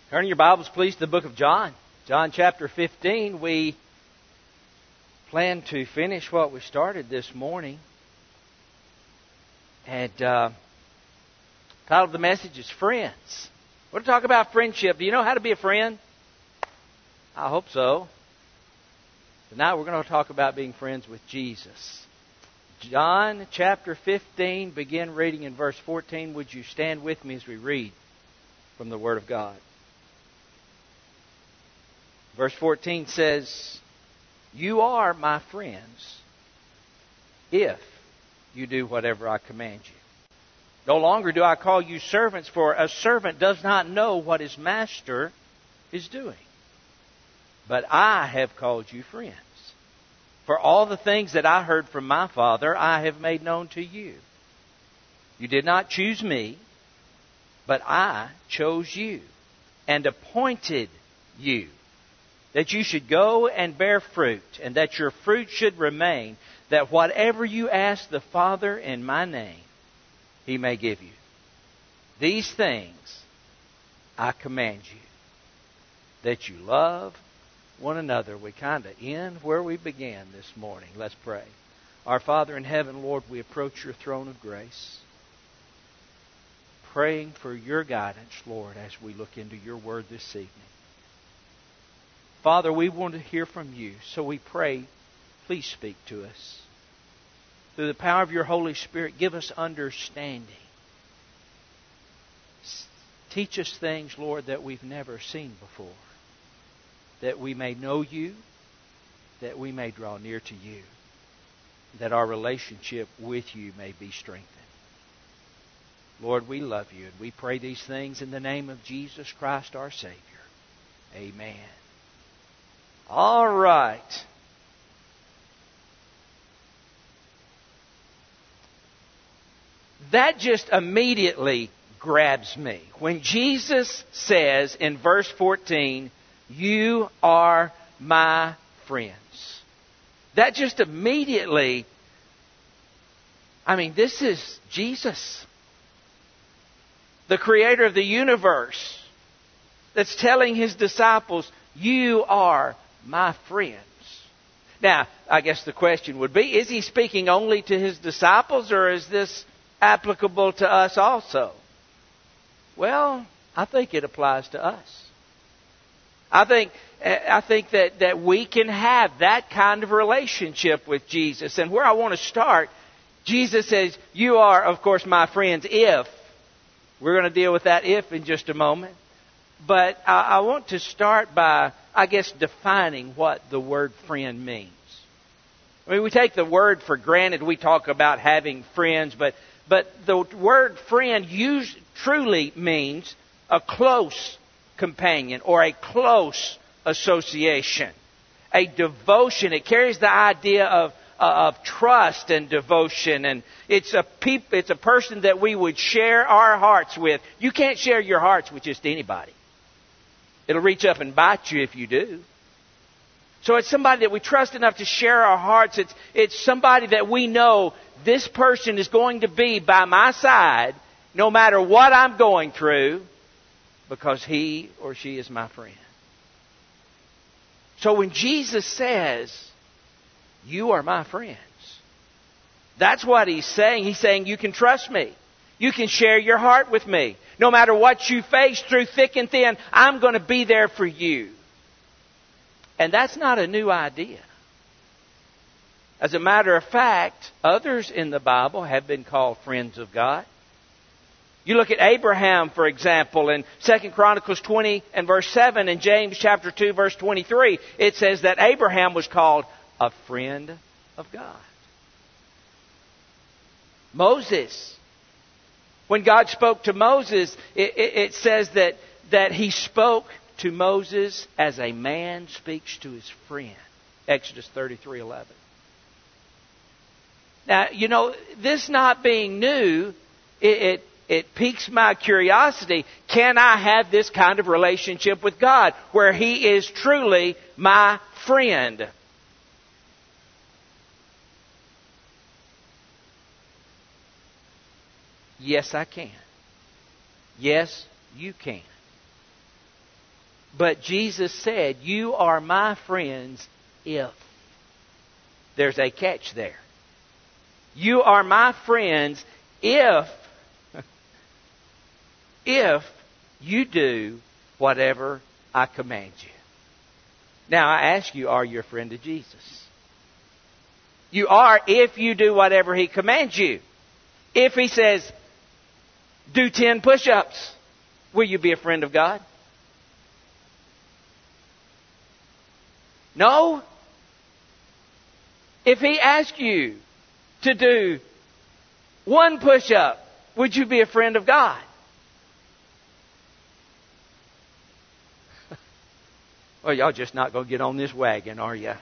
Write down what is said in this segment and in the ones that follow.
Turn your Bibles, please, to the book of John. John chapter 15. We plan to finish what we started this morning. And the title of the message is Friends. We're going to talk about friendship. Do you know how to be a friend? I hope so. Tonight we're going to talk about being friends with Jesus. John chapter 15, begin reading in verse 14. Would you stand with me as we read from the Word of God? Verse 14 says, "You are my friends if you do whatever I command you. No longer do I call you servants, for a servant does not know what his master is doing. But I have called you friends. For all the things that I heard from my Father, I have made known to you. You did not choose me, but I chose you and appointed you, that you should go and bear fruit, and that your fruit should remain, that whatever you ask the Father in my name, He may give you. These things I command you, that you love one another." We kind of end where we began this morning. Let's pray. Our Father in heaven, Lord, we approach your throne of grace, praying for your guidance, Lord, as we look into your word this evening. Father, we want to hear from you, so we pray, please speak to us. Through the power of your Holy Spirit, give us understanding. Teach us things, Lord, that we've never seen before, that we may know you, that we may draw near to you, that our relationship with you may be strengthened. Lord, we love you, and we pray these things in the name of Jesus Christ, our Savior. Amen. All right. That just immediately grabs me. When Jesus says in verse 14, "You are my friends." That just immediately, this is Jesus, the creator of the universe, that's telling His disciples, "You are my friends." Now, I guess the question would be, is He speaking only to His disciples, or is this applicable to us also? Well, I think it applies to us. I think that we can have that kind of relationship with Jesus. And where I want to start, Jesus says, "You are, of course, my friends if." We're going to deal with that "if" in just a moment. But I want to start by, defining what the word friend means. We take the word for granted. We talk about having friends, but the word friend truly means a close companion or a close association, a devotion. It carries the idea of trust and devotion, and it's a person that we would share our hearts with. You can't share your hearts with just anybody. It'll reach up and bite you if you do. So it's somebody that we trust enough to share our hearts. It's somebody that we know, this person is going to be by my side no matter what I'm going through, because he or she is my friend. So when Jesus says, "You are my friends," that's what He's saying. He's saying, you can trust me. You can share your heart with me. No matter what you face through thick and thin, I'm going to be there for you. And that's not a new idea. As a matter of fact, others in the Bible have been called friends of God. You look at Abraham, for example, in 2 Chronicles 20 and verse 7 and James chapter 2 verse 23. It says that Abraham was called a friend of God. Moses, when God spoke to Moses, it says that He spoke to Moses as a man speaks to his friend. Exodus 33:11. Now, this not being new, it piques my curiosity. Can I have this kind of relationship with God where He is truly my friend? Yes, I can. Yes, you can. But Jesus said, you are my friends if. There's a catch there. You are my friends if you do whatever I command you. Now I ask you, are you a friend of Jesus? You are if you do whatever He commands you. If He says, do 10 push-ups, will you be a friend of God? No. If He asks you to do 1 push-up, would you be a friend of God? Well, y'all just not going to get on this wagon, are you?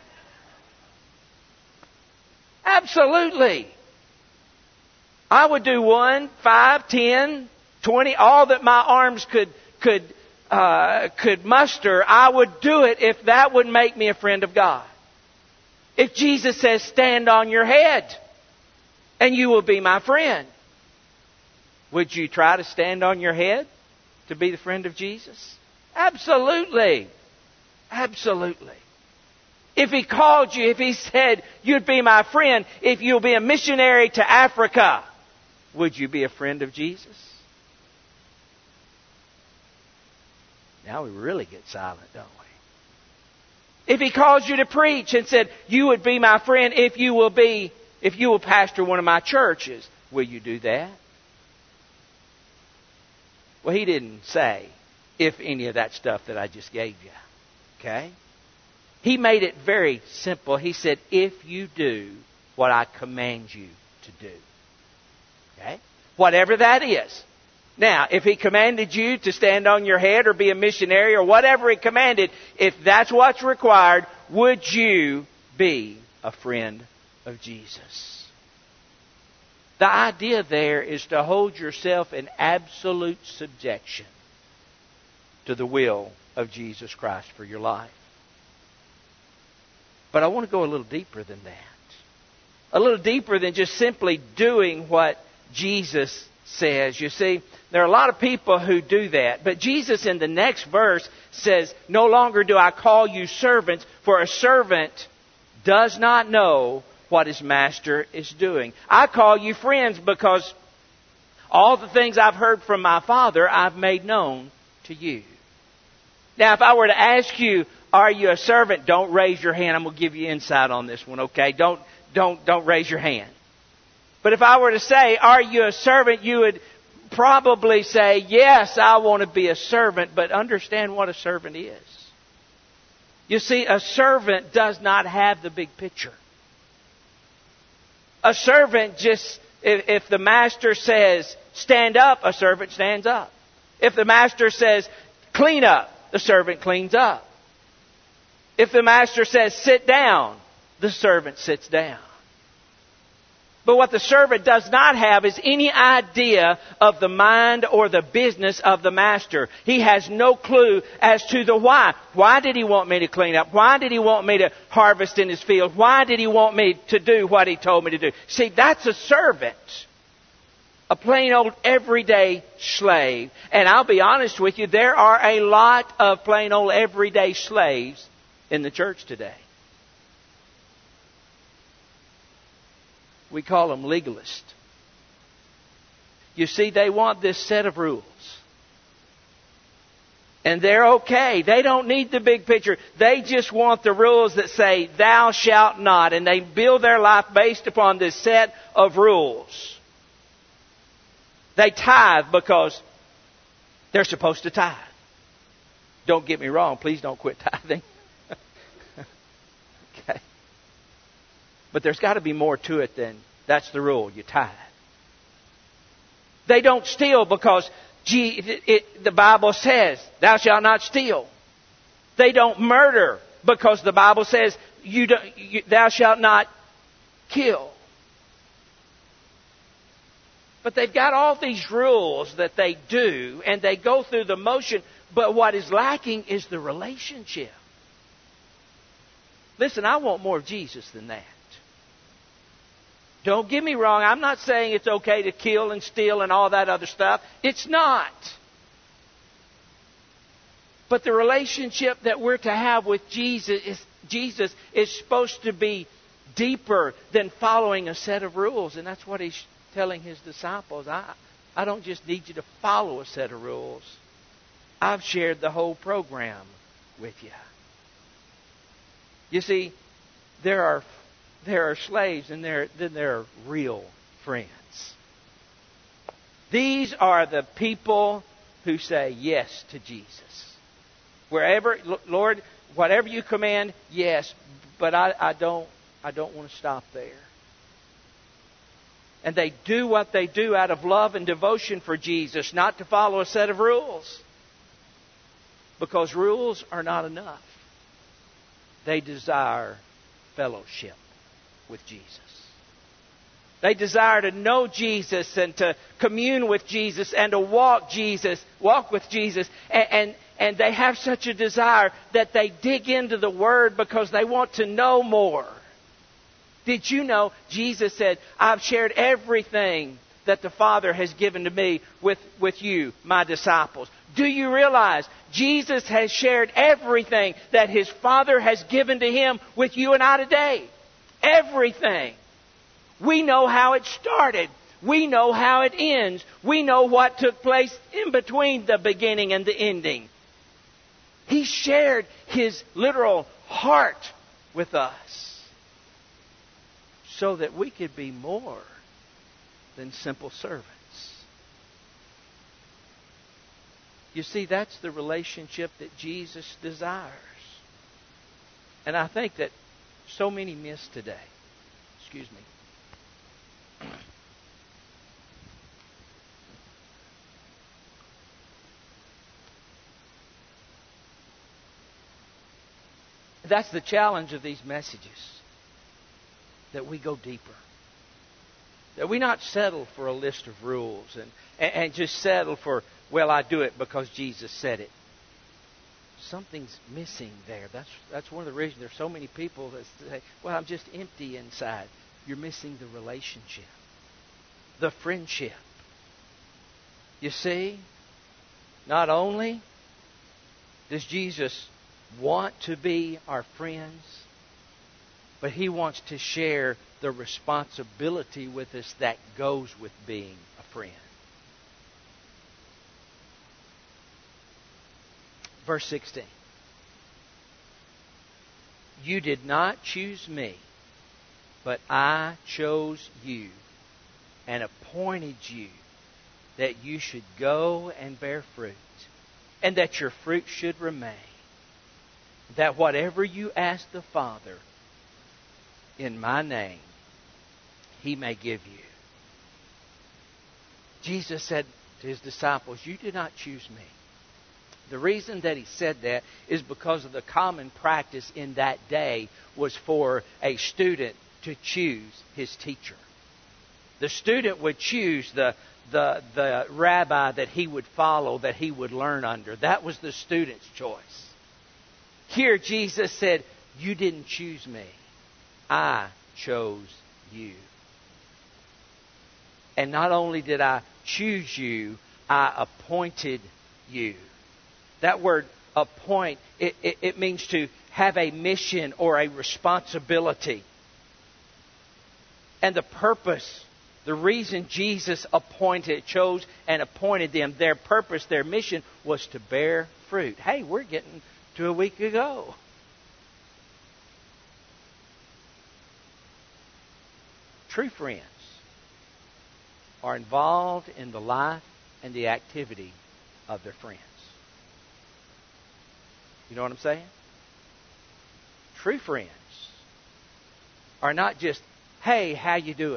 Absolutely. I would do 1, 5, 10, 20, all that my arms could muster. I would do it if that would make me a friend of God. If Jesus says, stand on your head, and you will be my friend, would you try to stand on your head to be the friend of Jesus? Absolutely. Absolutely. If He called you, if He said, you'd be my friend, if you'll be a missionary to Africa, would you be a friend of Jesus? Now we really get silent, don't we? If He calls you to preach and said, you would be my friend if you will pastor one of my churches, will you do that? Well, He didn't say if any of that stuff that I just gave you. Okay? He made it very simple. He said, if you do what I command you to do. Okay? Whatever that is. Now, if He commanded you to stand on your head or be a missionary or whatever He commanded, if that's what's required, would you be a friend of Jesus? The idea there is to hold yourself in absolute subjection to the will of Jesus Christ for your life. But I want to go a little deeper than that. A little deeper than just simply doing what Jesus says. You see, there are a lot of people who do that. But Jesus in the next verse says, no longer do I call you servants, for a servant does not know what his master is doing. I call you friends because all the things I've heard from my Father, I've made known to you. Now, if I were to ask you, are you a servant? Don't raise your hand. I'm going to give you insight on this one, okay? Don't raise your hand. But if I were to say, are you a servant? You would probably say, yes, I want to be a servant, but understand what a servant is. You see, a servant does not have the big picture. A servant just, if the master says, stand up, a servant stands up. If the master says, clean up, the servant cleans up. If the master says, sit down, the servant sits down. But what the servant does not have is any idea of the mind or the business of the master. He has no clue as to the why. Why did he want me to clean up? Why did he want me to harvest in his field? Why did he want me to do what he told me to do? See, that's a servant. A plain old everyday slave. And I'll be honest with you, there are a lot of plain old everyday slaves in the church today. We call them legalists. You see, they want this set of rules. And they're okay. They don't need the big picture. They just want the rules that say, thou shalt not. And they build their life based upon this set of rules. They tithe because they're supposed to tithe. Don't get me wrong. Please don't quit tithing. Okay. But there's got to be more to it than that's the rule. You tithe. They don't steal because the Bible says, thou shalt not steal. They don't murder because the Bible says, thou shalt not kill. But they've got all these rules that they do, and they go through the motion. But what is lacking is the relationship. Listen, I want more of Jesus than that. Don't get me wrong. I'm not saying it's okay to kill and steal and all that other stuff. It's not. But the relationship that we're to have with Jesus is supposed to be deeper than following a set of rules. And that's what He's telling His disciples. I don't just need you to follow a set of rules. I've shared the whole program with you. You see, there are slaves and then there are real friends. These are the people who say yes to Jesus. Wherever, Lord, whatever you command, yes, but I don't want to stop there. And they do what they do out of love and devotion for Jesus, not to follow a set of rules. Because rules are not enough. They desire fellowship with Jesus. They desire to know Jesus and to commune with Jesus and to walk with Jesus. And they have such a desire that they dig into the Word because they want to know more. Did you know Jesus said, I've shared everything that the Father has given to me with you, my disciples. Do you realize Jesus has shared everything that His Father has given to Him with you and I today? Everything. We know how it started. We know how it ends. We know what took place in between the beginning and the ending. He shared His literal heart with us so that we could be more than simple servants. You see, that's the relationship that Jesus desires. And I think that so many miss today. Excuse me. That's the challenge of these messages. That we go deeper. That we not settle for a list of rules and just settle for, well, I do it because Jesus said it. Something's missing there. That's one of the reasons there's so many people that say, well, I'm just empty inside. You're missing the relationship. The friendship. You see, not only does Jesus want to be our friends, but He wants to share the responsibility with us that goes with being a friend. Verse 16. You did not choose me, but I chose you and appointed you that you should go and bear fruit, and that your fruit should remain, that whatever you ask the Father in my name, He may give you. Jesus said to His disciples, you did not choose me. The reason that He said that is because of the common practice in that day was for a student to choose his teacher. The student would choose the rabbi that he would follow, that he would learn under. That was the student's choice. Here Jesus said, you didn't choose me. I chose you. And not only did I choose you, I appointed you. That word appoint, it means to have a mission or a responsibility. And the purpose, the reason Jesus chose and appointed them, their purpose, their mission was to bear fruit. Hey, we're getting to a week ago. True friends are involved in the life and the activity of their friends. You know what I'm saying? True friends are not just, hey, how you doing?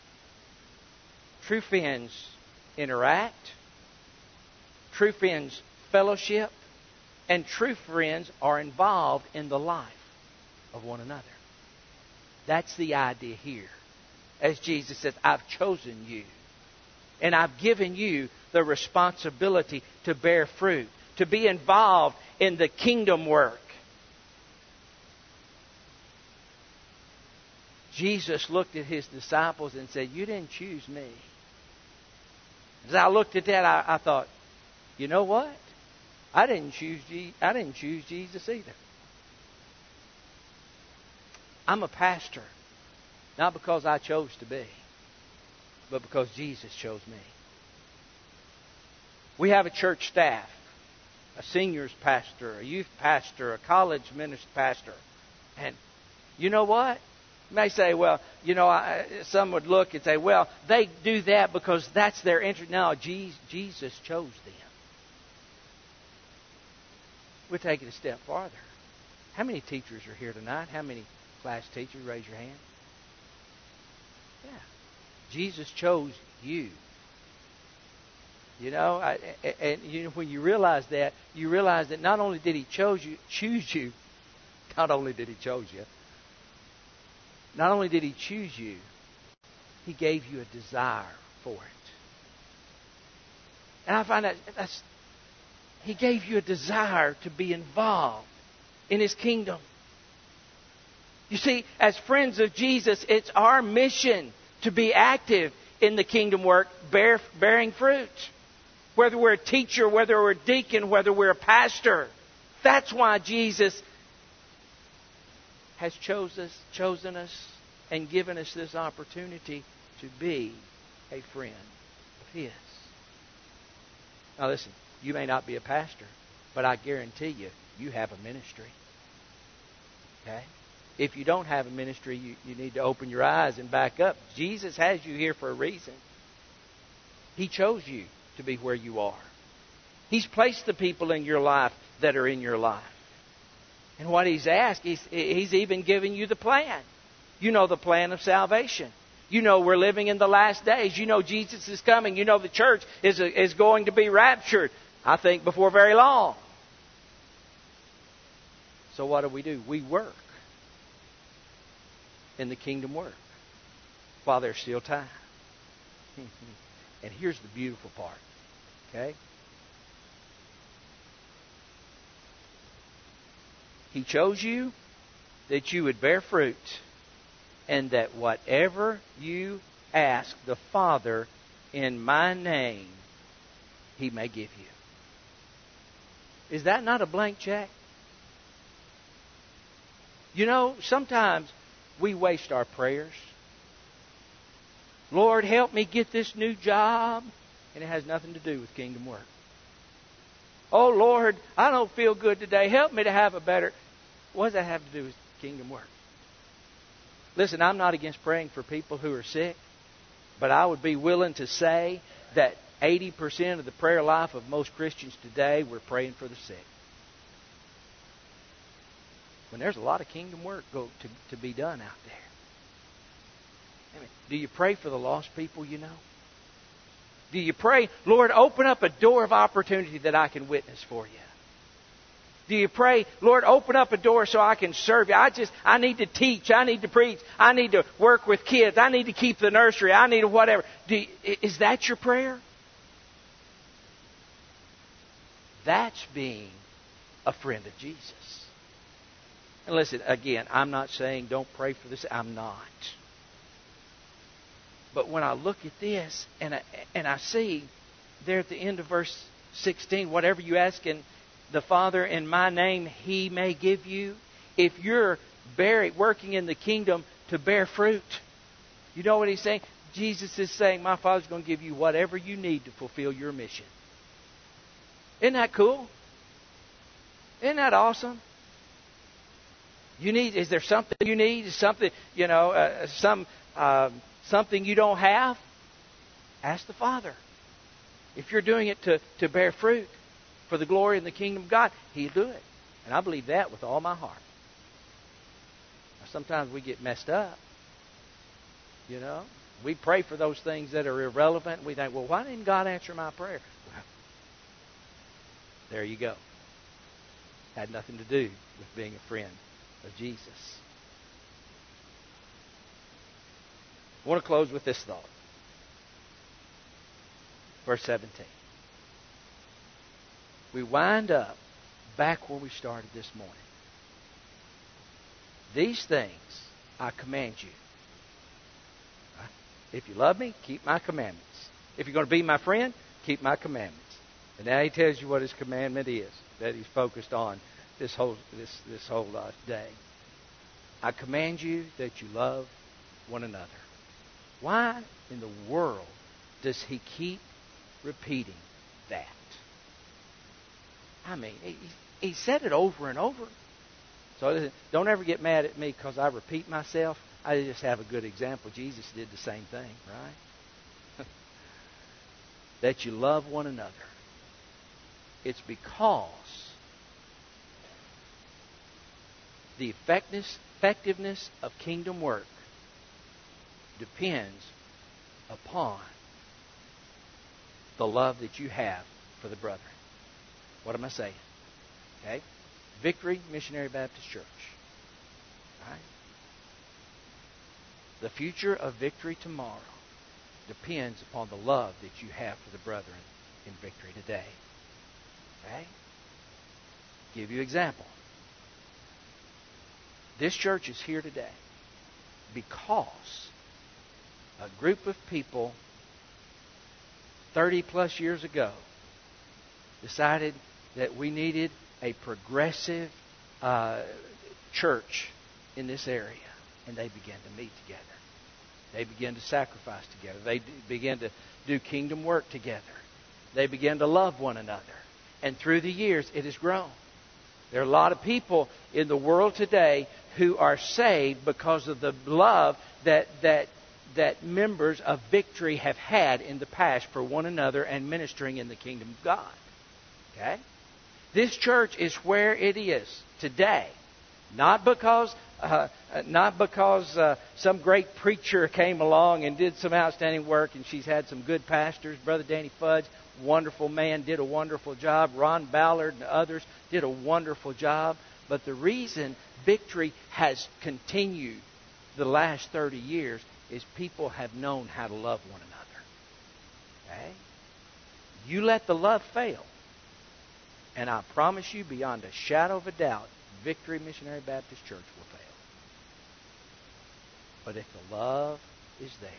True friends interact. True friends fellowship. And true friends are involved in the life of one another. That's the idea here. As Jesus says, I've chosen you. And I've given you the responsibility to bear fruit, to be involved in the kingdom work. Jesus looked at His disciples and said, you didn't choose me. As I looked at that, I thought, you know what? I didn't choose Jesus either. I'm a pastor, not because I chose to be, but because Jesus chose me. We have a church staff, a seniors pastor, a youth pastor, a college minister pastor. And you know what? You may say, well, some would look and say, well, they do that because that's their interest. No, Jesus chose them. We'll take it a step farther. How many teachers are here tonight? How many class teachers? Raise your hand. Yeah. Jesus chose you. When you realize that, you realize that not only did He choose you, not only did He choose you, not only did He choose you, He gave you a desire for it. And I find that's He gave you a desire to be involved in His kingdom. You see, as friends of Jesus, it's our mission to be active in the kingdom work, bearing fruit. Whether we're a teacher, whether we're a deacon, whether we're a pastor. That's why Jesus has chosen us and given us this opportunity to be a friend of His. Now listen, you may not be a pastor, but I guarantee you, you have a ministry. Okay? If you don't have a ministry, you need to open your eyes and back up. Jesus has you here for a reason. He chose you to be where you are. He's placed the people in your life that are in your life. And what He's asked, He's even given you the plan. You know the plan of salvation. You know we're living in the last days. You know Jesus is coming. You know the church is going to be raptured, I think, before very long. So what do? We work in the kingdom work while there's still time. And here's the beautiful part. Okay? He chose you that you would bear fruit, and that whatever you ask the Father in my name, He may give you. Is that not a blank check? Sometimes we waste our prayers. Lord, help me get this new job. And it has nothing to do with kingdom work. Oh, Lord, I don't feel good today. Help me to have a better... What does that have to do with kingdom work? Listen, I'm not against praying for people who are sick, but I would be willing to say that 80% of the prayer life of most Christians today, we're praying for the sick. When there's a lot of kingdom work to be done out there. Do you pray for the lost people you know? Do you pray, Lord, open up a door of opportunity that I can witness for you? Do you pray, Lord, open up a door so I can serve you? I need to teach. I need to preach. I need to work with kids. I need to keep the nursery. I need whatever. Is that your prayer? That's being a friend of Jesus. And listen, again, I'm not saying don't pray for this. I'm not. But when I look at this and I see there at the end of verse 16, whatever you ask in the Father in my name, He may give you. If you're working in the kingdom to bear fruit, you know what He's saying? Jesus is saying, my Father's going to give you whatever you need to fulfill your mission. Isn't that cool? Isn't that awesome? Is there something you need? Is something, something you don't have? Ask the Father. If you're doing it to bear fruit for the glory and the kingdom of God, He'll do it. And I believe that with all my heart. Now, sometimes we get messed up. We pray for those things that are irrelevant. We think, well, why didn't God answer my prayer? Well, there you go. Had nothing to do with being a friend of Jesus. I want to close with this thought. Verse 17. We wind up back where we started this morning. These things I command you. If you love me, keep my commandments. If you're going to be my friend, keep my commandments. And now he tells you what his commandment is that he's focused on this whole day. I command you that you love one another. Why in the world does he keep repeating that? I mean, he said it over and over. So don't ever get mad at me because I repeat myself. I just have a good example. Jesus did the same thing, right? That you love one another. It's because the effectiveness of kingdom work depends upon the love that you have for the brethren. What am I saying? Okay? Victory Missionary Baptist Church. All right? The future of Victory tomorrow depends upon the love that you have for the brethren in Victory today. Okay? Give you an example. This church is here today because a group of people 30 plus years ago decided that we needed a progressive church in this area. And they began to meet together. They began to sacrifice together. They began to do kingdom work together. They began to love one another. And through the years, it has grown. There are a lot of people in the world today who are saved because of the love that members of Victory have had in the past for one another and ministering in the kingdom of God. Okay? This church is where it is today. Not because some great preacher came along and did some outstanding work, and she's had some good pastors. Brother Danny Fudge, wonderful man, did a wonderful job. Ron Ballard and others did a wonderful job. But the reason Victory has continued the last 30 years is people have known how to love one another. Okay? You let the love fail, and I promise you beyond a shadow of a doubt, Victory Missionary Baptist Church will fail. But if the love is there,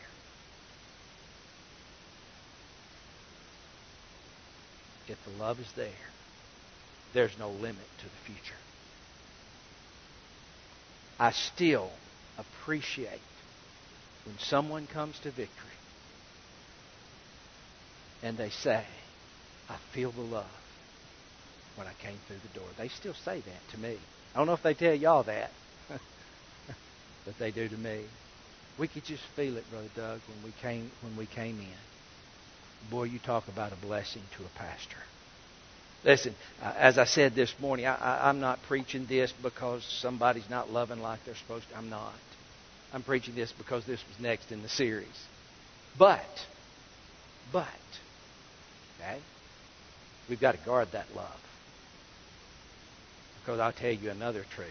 there's no limit to the future. I still appreciate when someone comes to Victory and they say, I feel the love when I came through the door. They still say that to me. I don't know if they tell y'all that, but they do to me. We could just feel it, Brother Doug, when we came in. Boy, you talk about a blessing to a pastor. Listen, as I said this morning, I'm not preaching this because somebody's not loving like they're supposed to. I'm not. I'm preaching this because this was next in the series. But, okay, we've got to guard that love. Because I'll tell you another truth.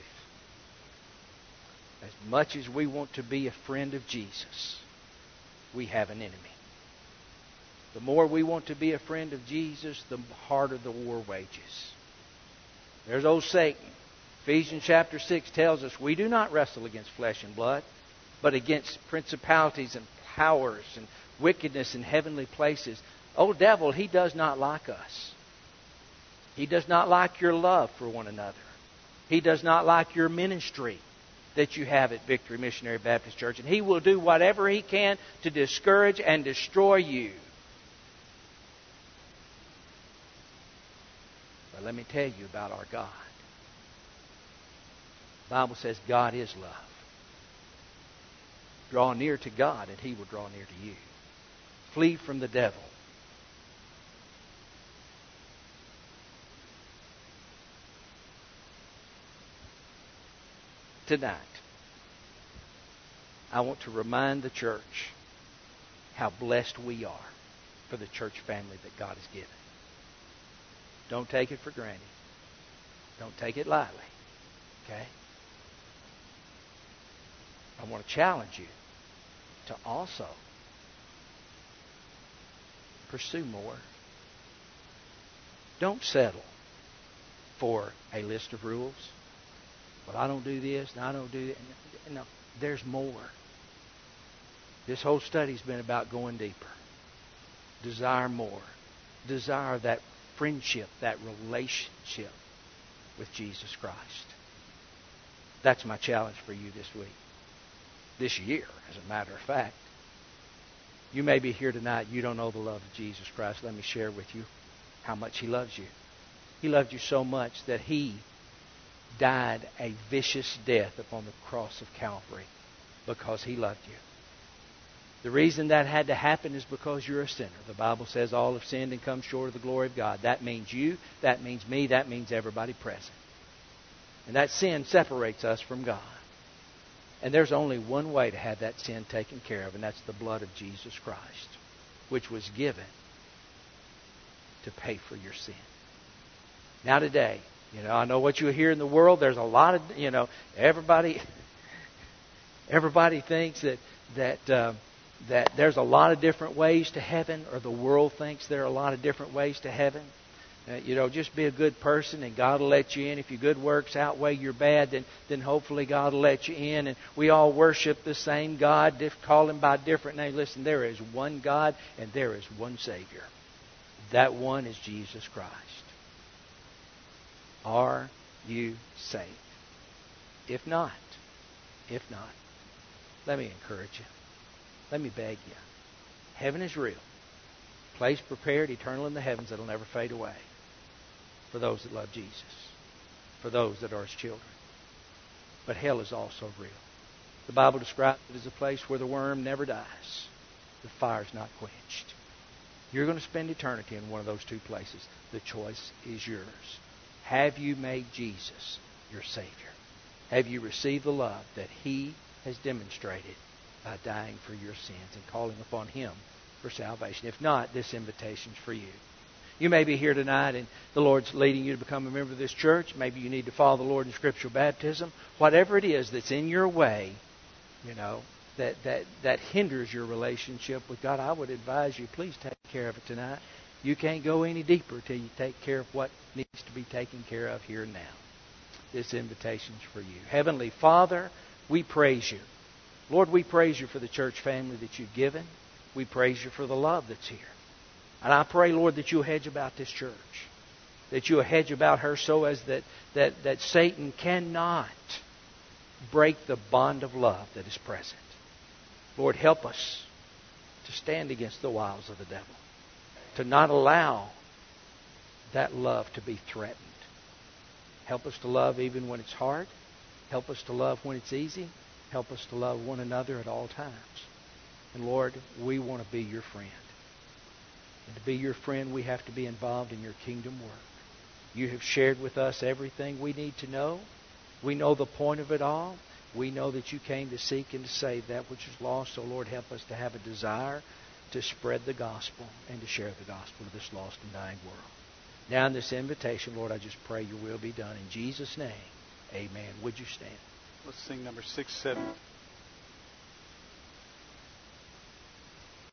As much as we want to be a friend of Jesus, we have an enemy. The more we want to be a friend of Jesus, the harder the war wages. There's old Satan. Ephesians chapter 6 tells us we do not wrestle against flesh and blood, but against principalities and powers and wickedness in heavenly places. Old devil, he does not like us. He does not like your love for one another. He does not like your ministry that you have at Victory Missionary Baptist Church. And he will do whatever he can to discourage and destroy you. But let me tell you about our God. The Bible says God is love. Draw near to God and He will draw near to you. Flee from the devil. Tonight, I want to remind the church how blessed we are for the church family that God has given. Don't take it for granted. Don't take it lightly. Okay? I want to challenge you to also pursue more. Don't settle for a list of rules. Well, I don't do this, and I don't do that. No, there's more. This whole study's been about going deeper. Desire more. Desire that friendship, that relationship with Jesus Christ. That's my challenge for you this week. This year, as a matter of fact. You may be here tonight, you don't know the love of Jesus Christ. Let me share with you how much He loves you. He loved you so much that He died a vicious death upon the cross of Calvary because He loved you. The reason that had to happen is because you're a sinner. The Bible says all have sinned and come short of the glory of God. That means you, that means me, that means everybody present. And that sin separates us from God. And there's only one way to have that sin taken care of, and that's the blood of Jesus Christ, which was given to pay for your sin. Now today, I know what you hear in the world. There's a lot of, everybody thinks that there's a lot of different ways to heaven, or the world thinks there are a lot of different ways to heaven. Just be a good person and God will let you in. If your good works outweigh your bad, then hopefully God will let you in. And we all worship the same God, call Him by different names. Listen, there is one God and there is one Savior. That one is Jesus Christ. Are you saved? If not, let me encourage you. Let me beg you. Heaven is real. Place prepared, eternal in the heavens that will never fade away. For those that love Jesus. For those that are His children. But hell is also real. The Bible describes it as a place where the worm never dies. The fire's not quenched. You're going to spend eternity in one of those two places. The choice is yours. Have you made Jesus your Savior? Have you received the love that He has demonstrated by dying for your sins and calling upon Him for salvation? If not, this invitation's for you. You may be here tonight and the Lord's leading you to become a member of this church. Maybe you need to follow the Lord in scriptural baptism. Whatever it is that's in your way, that hinders your relationship with God, I would advise you, please take care of it tonight. You can't go any deeper till you take care of what needs to be taken care of here and now. This invitation's for you. Heavenly Father, we praise You. Lord, we praise You for the church family that You've given. We praise You for the love that's here. And I pray, Lord, that You'll hedge about this church. That You'll hedge about her so as that Satan cannot break the bond of love that is present. Lord, help us to stand against the wiles of the devil. To not allow that love to be threatened. Help us to love even when it's hard. Help us to love when it's easy. Help us to love one another at all times. And Lord, we want to be Your friend. And to be Your friend, we have to be involved in Your kingdom work. You have shared with us everything we need to know. We know the point of it all. We know that You came to seek and to save that which is lost. So Lord, help us to have a desire to spread the gospel and to share the gospel to this lost and dying world. Now in this invitation, Lord, I just pray Your will be done. In Jesus' name, amen. Would you stand? Let's sing number 670.